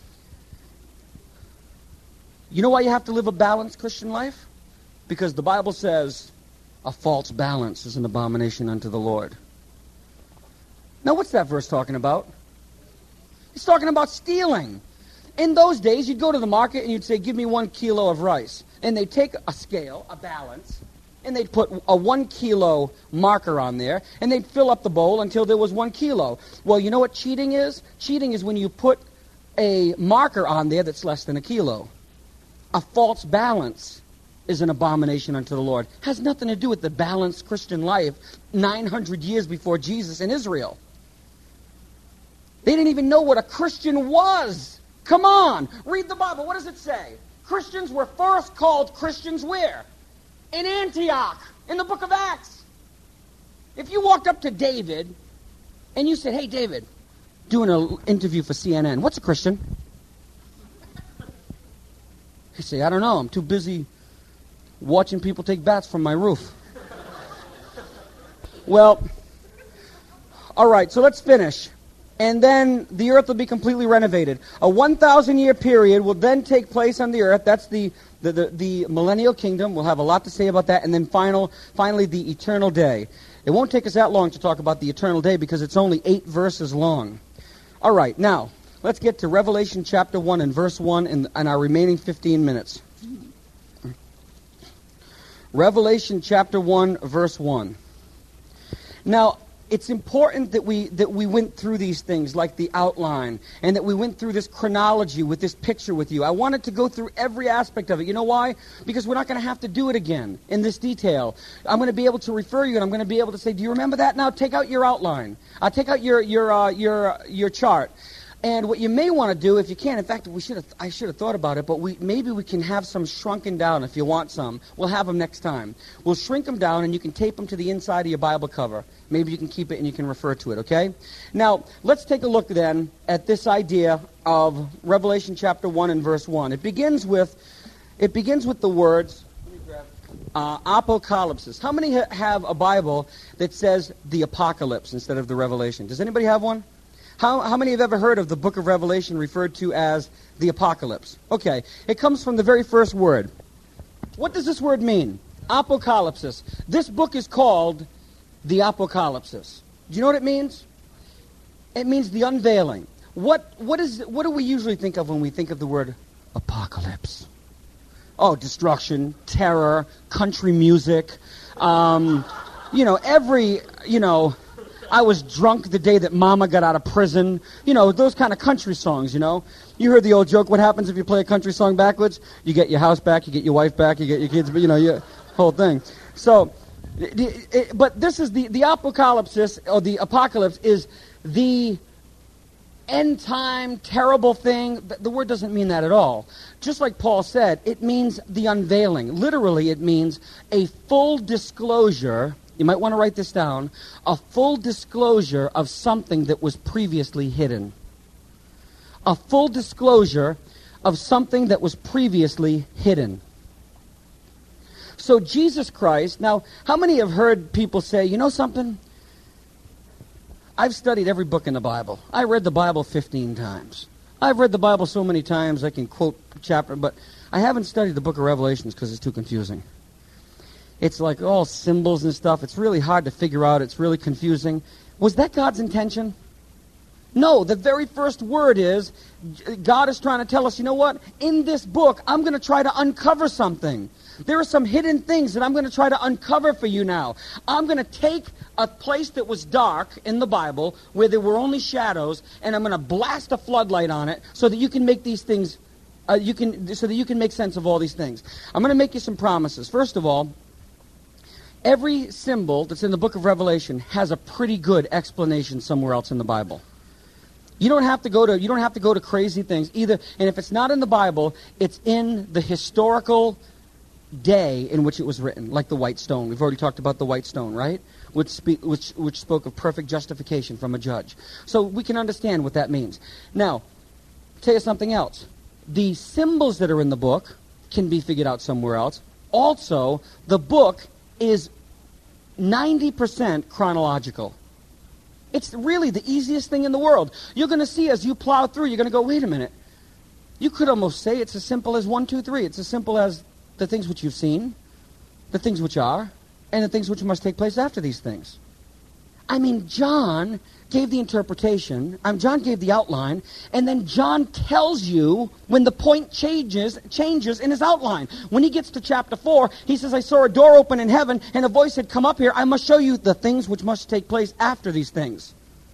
You know why you have to live a balanced Christian life? Because the Bible says a false balance is an abomination unto the Lord. Now, what's that verse talking about? It's talking about stealing. In those days, you'd go to the market and you'd say, give me 1 kilo of rice. And they'd take a scale, a balance, and they'd put a 1 kilo marker on there, and they'd fill up the bowl until there was 1 kilo. Well, you know what cheating is? Cheating is when you put a marker on there that's less than a kilo. A false balance is an abomination unto the Lord. Has nothing to do with the balanced Christian life 900 years before Jesus in Israel. They didn't even know what a Christian was. Come on, read the Bible. What does it say? Christians were first called Christians where? In Antioch, in the book of Acts. If you walked up to David and you said, hey, David, doing an interview for CNN, what's a Christian? You say, I don't know, I'm too busy watching people take baths from my roof. Well, all right, so let's finish. And then the earth will be completely renovated. A 1,000-year period will then take place on the earth. That's the millennial kingdom. We'll have a lot to say about that. And then finally, the eternal day. It won't take us that long to talk about the eternal day because it's only 8 verses long. All right, now, let's get to Revelation chapter 1 and verse 1 in our remaining 15 minutes. Revelation chapter 1, verse 1. Now, it's important that we went through these things like the outline and that we went through this chronology with this picture with you. I wanted to go through every aspect of it. You know why? Because we're not going to have to do it again in this detail. I'm going to be able to refer you and I'm going to be able to say, do you remember that? Now take out your outline. Take out your chart. And what you may want to do, if you can, in fact, I should have thought about it, but maybe we can have some shrunken down if you want some. We'll have them next time. We'll shrink them down, and you can tape them to the inside of your Bible cover. Maybe you can keep it and you can refer to it, okay? Now, let's take a look then at this idea of Revelation chapter 1 and verse 1. It begins with the words, apocalypsis. How many have a Bible that says the apocalypse instead of the Revelation? Does anybody have one? How many have ever heard of the book of Revelation referred to as the apocalypse? Okay, it comes from the very first word. What does this word mean? Apocalypsis. This book is called the Apocalypsis. Do you know what it means? It means the unveiling. What do we usually think of when we think of the word apocalypse? Oh, destruction, terror, country music, I was drunk the day that Mama got out of prison. Those kind of country songs, You heard the old joke, what happens if you play a country song backwards? You get your house back, you get your wife back, you get your kids, your whole thing. So, but this is the apocalypse, or the apocalypse, is the end time terrible thing. The word doesn't mean that at all. Just like Paul said, it means the unveiling. Literally, it means a full disclosure. You might want to write this down. A full disclosure of something that was previously hidden. A full disclosure of something that was previously hidden. So Jesus Christ, now, how many have heard people say, you know something? I've studied every book in the Bible. I read the Bible 15 times. I've read the Bible so many times I can quote chapter, but I haven't studied the book of Revelations because it's too confusing. It's like all symbols and stuff. It's really hard to figure out. It's really confusing. Was that God's intention? No, the very first word is, God is trying to tell us, you know what? In this book, I'm going to try to uncover something. There are some hidden things that I'm going to try to uncover for you now. I'm going to take a place that was dark in the Bible, where there were only shadows, and I'm going to blast a floodlight on it so that you can make these things, so that you can make sense of all these things. I'm going to make you some promises. First of all, every symbol that's in the book of Revelation has a pretty good explanation somewhere else in the Bible. You don't have to go to crazy things either. And if it's not in the Bible, it's in the historical day in which it was written, like the white stone. We've already talked about the white stone, right? Which spoke of perfect justification from a judge. So we can understand what that means. Now, tell you something else. The symbols that are in the book can be figured out somewhere else. Also, the book is 90% chronological. It's really the easiest thing in the world. You're going to see as you plow through, you're going to go, wait a minute. You could almost say it's as simple as 1, 2, 3. It's as simple as the things which you've seen, the things which are, and the things which must take place after these things. I mean, John gave the interpretation, John gave the outline, and then John tells you when the point changes in his outline. When he gets to chapter 4, he says, I saw a door open in heaven, and a voice had come up here, I must show you the things which must take place after these things.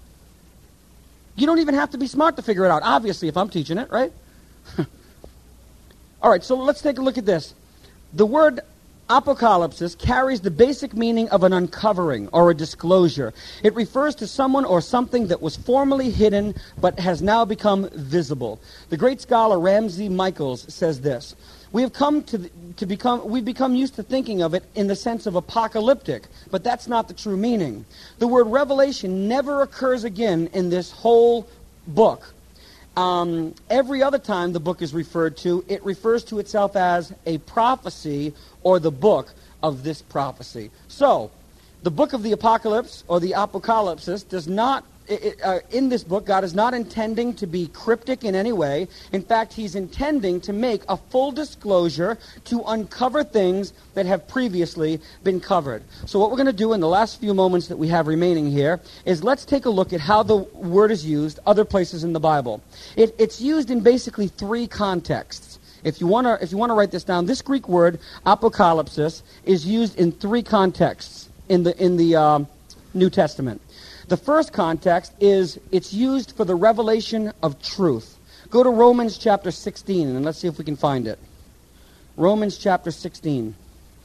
You don't even have to be smart to figure it out, obviously, if I'm teaching it, right? All right, so let's take a look at this. The word apocalypsis carries the basic meaning of an uncovering or a disclosure. It refers to someone or something that was formerly hidden but has now become visible. The great scholar Ramsey Michaels says this: we've become used to thinking of it in the sense of apocalyptic, but that's not the true meaning. The word revelation never occurs again in this whole book. Every other time the book is referred to, it refers to itself as a prophecy or the book of this prophecy. So, the book of the Apocalypse or the Apocalypsis does not, in this book, God is not intending to be cryptic in any way. In fact, He's intending to make a full disclosure to uncover things that have previously been covered. So what we're going to do in the last few moments that we have remaining here is let's take a look at how the word is used other places in the Bible. It's used in basically three contexts. If you want to write this down, this Greek word, apocalypsis, is used in three contexts in the New Testament. The first context is it's used for the revelation of truth. Go to Romans chapter 16, and let's see if we can find it. Romans chapter 16.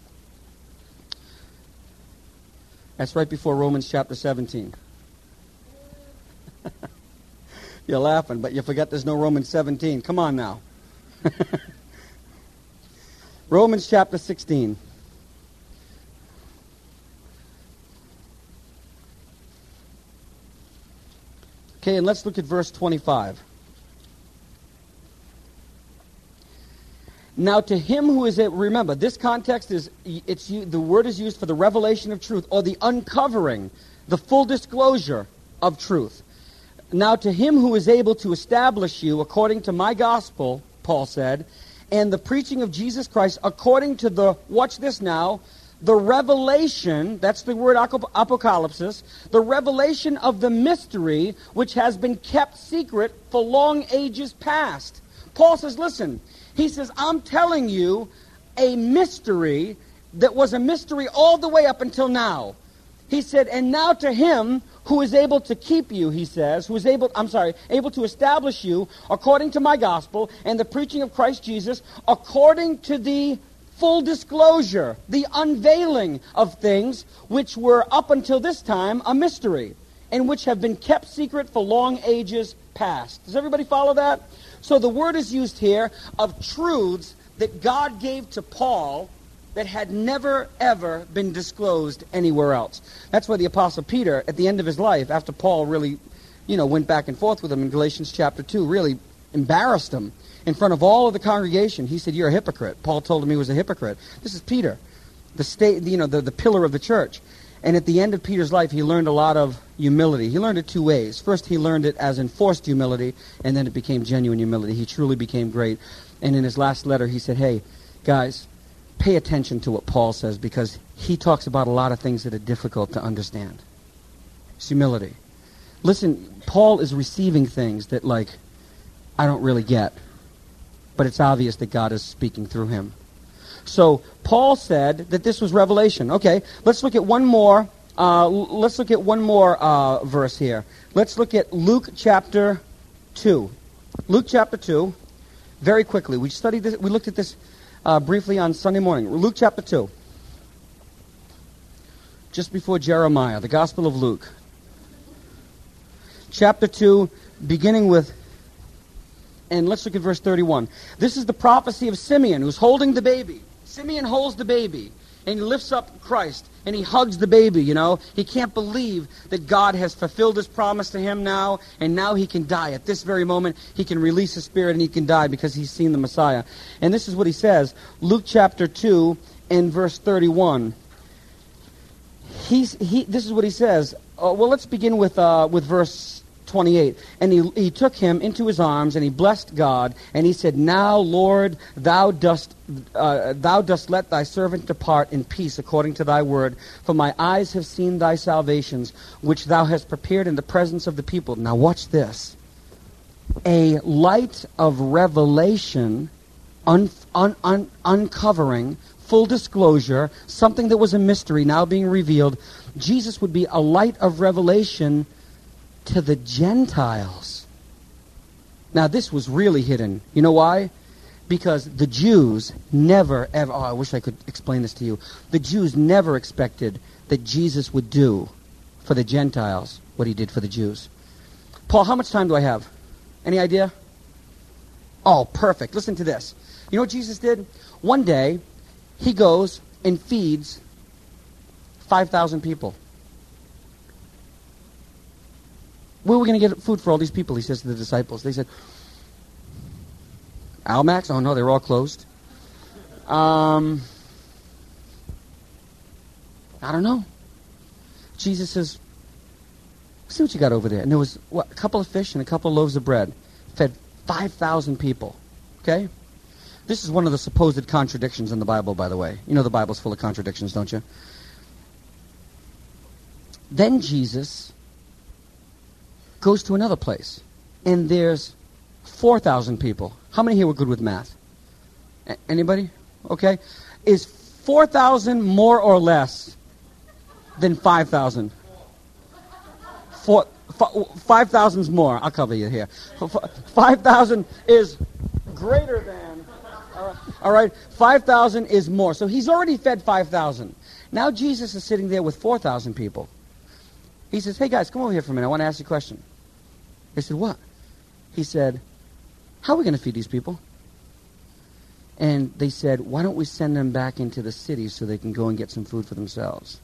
That's right before Romans chapter 17. You're laughing, but you forget there's no Romans 17. Come on now. Romans chapter 16. Okay, and let's look at verse 25. Now to him who is remember, this context is, the word is used for the revelation of truth, or the uncovering, the full disclosure of truth. Now to him who is able to establish you according to my gospel, Paul said, and the preaching of Jesus Christ according to the, watch this now, the revelation, that's the word apocalypsis, the revelation of the mystery which has been kept secret for long ages past. Paul says, listen, he says, I'm telling you a mystery that was a mystery all the way up until now. He said, and now to him who is able to keep you, he says, who is able to establish you according to my gospel and the preaching of Christ Jesus, according to the full disclosure, the unveiling of things which were up until this time a mystery, and which have been kept secret for long ages past. Does everybody follow that? So the word is used here of truths that God gave to Paul that had never, ever been disclosed anywhere else. That's why the Apostle Peter, at the end of his life, after Paul really, went back and forth with him in Galatians chapter 2, really embarrassed him in front of all of the congregation. He said, you're a hypocrite. Paul told him he was a hypocrite. This is Peter, the pillar of the church. And at the end of Peter's life, he learned a lot of humility. He learned it two ways. First, he learned it as enforced humility, and then it became genuine humility. He truly became great. And in his last letter, he said, hey, guys, pay attention to what Paul says, because he talks about a lot of things that are difficult to understand. It's humility. Listen, Paul is receiving things that, I don't really get. But it's obvious that God is speaking through him. So Paul said that this was revelation. Okay, let's look at one more. Verse here. Let's look at Luke chapter 2. Luke chapter 2. Very quickly, we studied this. We looked at this briefly on Sunday morning. Luke chapter 2. Just before Jeremiah, the Gospel of Luke. Chapter 2, beginning with. And let's look at verse 31. This is the prophecy of Simeon, who's holding the baby. Simeon holds the baby, and he lifts up Christ, and he hugs the baby, He can't believe that God has fulfilled his promise to him now, and now he can die. At this very moment, he can release his spirit, and he can die because he's seen the Messiah. And this is what he says, Luke chapter 2 and verse 31. This is what he says. Well, let's begin with verse 28. And he took him into his arms, and he blessed God, and he said, now, Lord, thou dost let thy servant depart in peace according to thy word, for my eyes have seen thy salvations, which thou hast prepared in the presence of the people. Now watch this. A light of revelation, uncovering, full disclosure, something that was a mystery now being revealed. Jesus would be a light of revelation to the Gentiles. Now this was really hidden. You know why? Because the Jews never, ever, I wish I could explain this to you. The Jews never expected that Jesus would do for the Gentiles what he did for the Jews. Paul, how much time do I have? Any idea? Oh, perfect. Listen to this. You know what Jesus did? One day, he goes and feeds 5,000 people. Where are we going to get food for all these people? He says to the disciples. They said, Almax? Oh, no, they're all closed. I don't know. Jesus says, see what you got over there. And there was a couple of fish and a couple of loaves of bread. Fed 5,000 people. Okay? This is one of the supposed contradictions in the Bible, by the way. You know the Bible's full of contradictions, don't you? Then Jesus goes to another place, and there's 4,000 people. How many here were good with math? Anybody? Okay. Is 4,000 more or less than 5,000? 5,000's more. I'll cover you here. 5,000 is greater than. All right. 5,000 is more. So he's already fed 5,000. Now Jesus is sitting there with 4,000 people. He says, hey guys, come over here for a minute. I want to ask you a question. They said, what? He said, how are we going to feed these people? And they said, why don't we send them back into the city so they can go and get some food for themselves?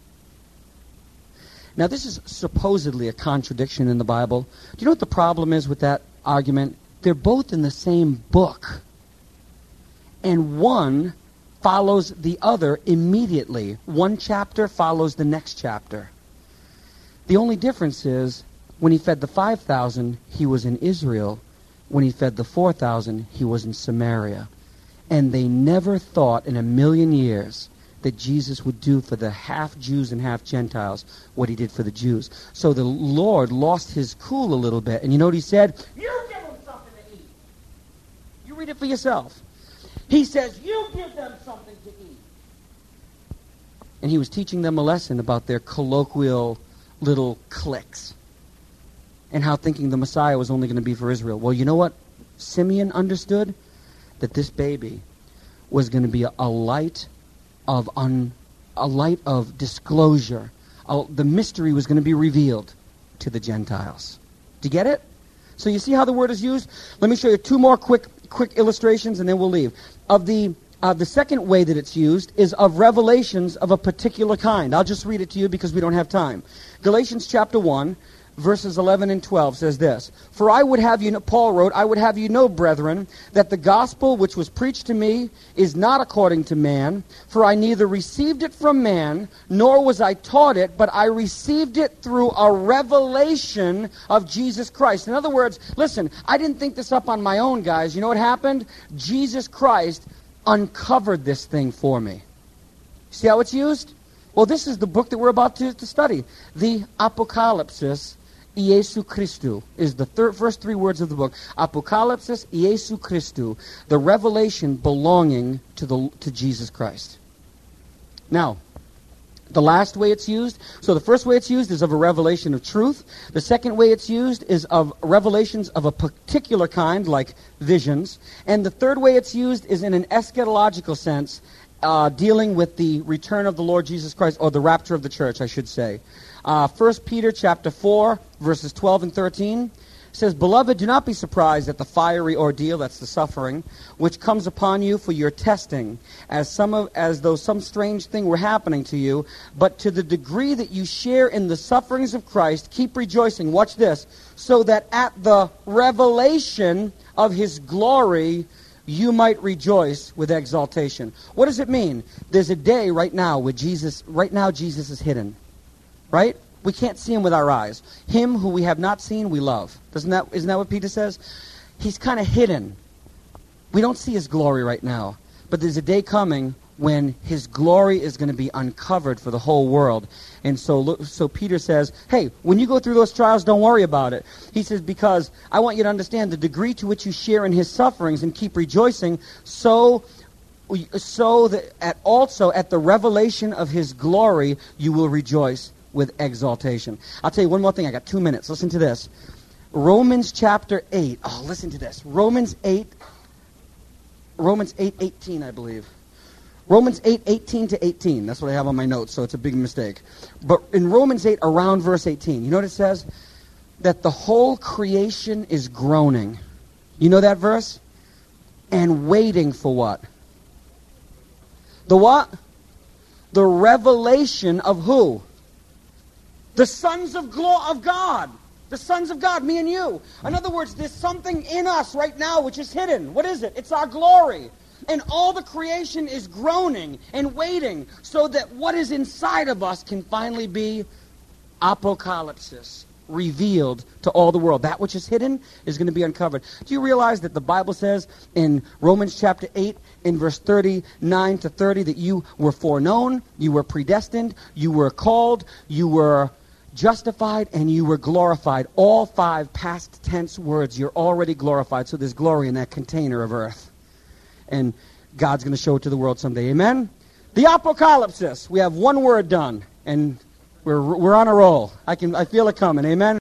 Now, this is supposedly a contradiction in the Bible. Do you know what the problem is with that argument? They're both in the same book. And one follows the other immediately. One chapter follows the next chapter. The only difference is, when he fed the 5,000, he was in Israel. When he fed the 4,000, he was in Samaria. And they never thought in a million years that Jesus would do for the half Jews and half Gentiles what he did for the Jews. So the Lord lost his cool a little bit. And you know what he said? You give them something to eat. You read it for yourself. He says, you give them something to eat. And he was teaching them a lesson about their colloquial little cliques and how thinking the Messiah was only going to be for Israel. Well, you know what? Simeon understood that this baby was going to be a light of disclosure. The mystery was going to be revealed to the Gentiles. Do you get it? So you see how the word is used? Let me show you two more quick illustrations, and then we'll leave. The second way that it's used is of revelations of a particular kind. I'll just read it to you because we don't have time. Galatians chapter 1, verses 11 and 12 says this. For I would have you know, Paul wrote, I would have you know, brethren, that the gospel which was preached to me is not according to man. For I neither received it from man, nor was I taught it, but I received it through a revelation of Jesus Christ. In other words, listen, I didn't think this up on my own, guys. You know what happened? Jesus Christ uncovered this thing for me. See how it's used? Well, this is the book that we're about to study. The Apocalypsis Iesu Christou is the first three words of the book. Apocalypsis Iesu Christou, the revelation belonging to Jesus Christ. Now, the last way it's used, so the first way it's used is of a revelation of truth. The second way it's used is of revelations of a particular kind, like visions. And the third way it's used is in an eschatological sense, dealing with the return of the Lord Jesus Christ, or the rapture of the church, I should say. 1 Peter chapter 4, verses 12 and 13 says, Beloved, do not be surprised at the fiery ordeal, that's the suffering, which comes upon you for your testing, as though some strange thing were happening to you. But to the degree that you share in the sufferings of Christ, keep rejoicing. Watch this. So that at the revelation of his glory, you might rejoice with exaltation. What does it mean? There's a day right now where Jesus is hidden. Right? We can't see him with our eyes. Him who we have not seen, we love. Isn't that what Peter says? He's kind of hidden. We don't see his glory right now. But there's a day coming when his glory is going to be uncovered for the whole world. And so Peter says, hey, when you go through those trials, don't worry about it. He says, because I want you to understand the degree to which you share in his sufferings and keep rejoicing, so that also at the revelation of his glory, you will rejoice with exaltation. I'll tell you one more thing. I got 2 minutes. Listen to this. Romans chapter 8. Oh, listen to this. Romans 8, Romans 8:18, I believe. Romans 8:18 to 18. That's what I have on my notes, so it's a big mistake. But in Romans 8, around verse 18, you know what it says? That the whole creation is groaning. You know that verse? And waiting for what? The what? The revelation of who? The sons of God. The sons of God, me and you. In other words, there's something in us right now which is hidden. What is it? It's our glory. And all the creation is groaning and waiting so that what is inside of us can finally be apocalypsis, revealed to all the world. That which is hidden is going to be uncovered. Do you realize that the Bible says in Romans chapter 8, in verse 39 to 30, that you were foreknown, you were predestined, you were called, you were justified, and you were glorified. All 5 past tense words. You're already glorified. So there's glory in that container of earth. And God's going to show it to the world someday. Amen? The apocalypsis. We have one word done, and we're on a roll. I feel it coming. Amen?